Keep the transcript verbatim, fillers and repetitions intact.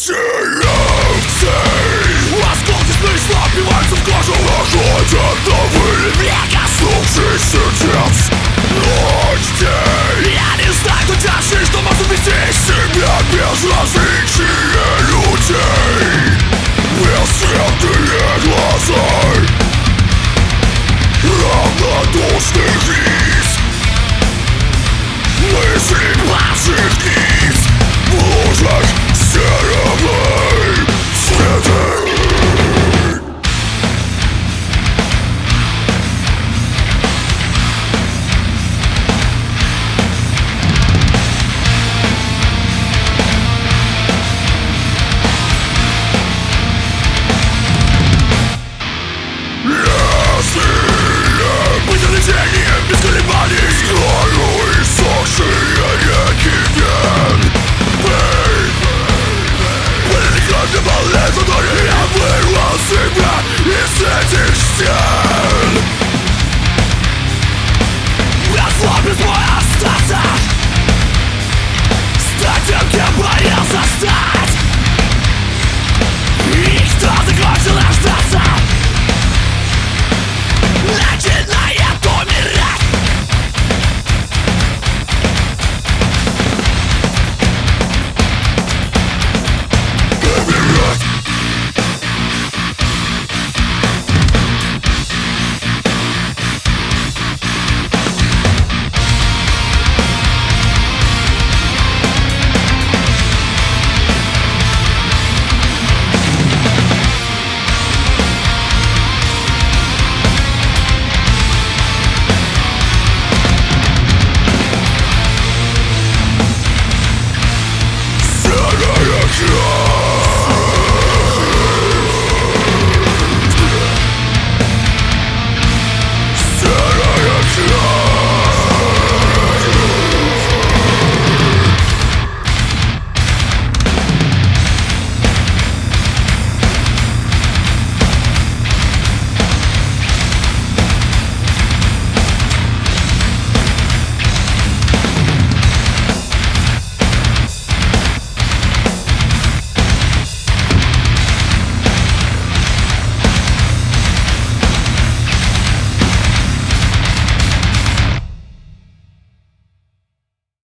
Осколки смысла впиваются в кожу, находят новые, не коснувшись сердец. Ночь, день, я не знаю, кто тяжелее, что может вести себя безразличие людей. Бесцветные глаза равнодушных лиц, мысли павших ниц в лужах серой среды. Быть развлечением без колебаний, скрою иссохшие реки вен. Были кровью волны, которые я вырвал себя из этих стен. Расслаблюсь мой остаться, стать тем, кем боялся стать.